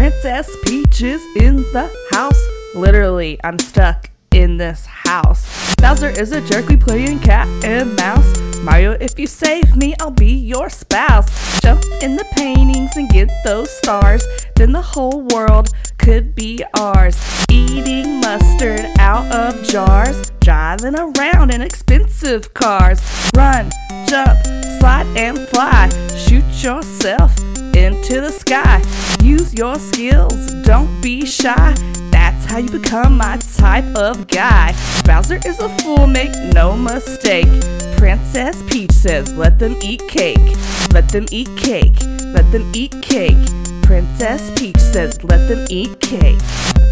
Princess Peach is in the house. Literally, I'm stuck in this house. Bowser is a jerk, we playing cat and mouse. Mario, if you save me, I'll be your spouse. Jump in the paintings and get those stars. Then the whole world could be ours. Eating mustard out of jars. Driving around in expensive cars. Run, jump, slide and fly. Shoot yourself into the sky. Use your skills, don't be shy. That's how you become my type of guy. Bowser is a fool, make no mistake. Princess Peach says, let them eat cake. Let them eat cake. Let them eat cake. Princess Peach says, let them eat cake.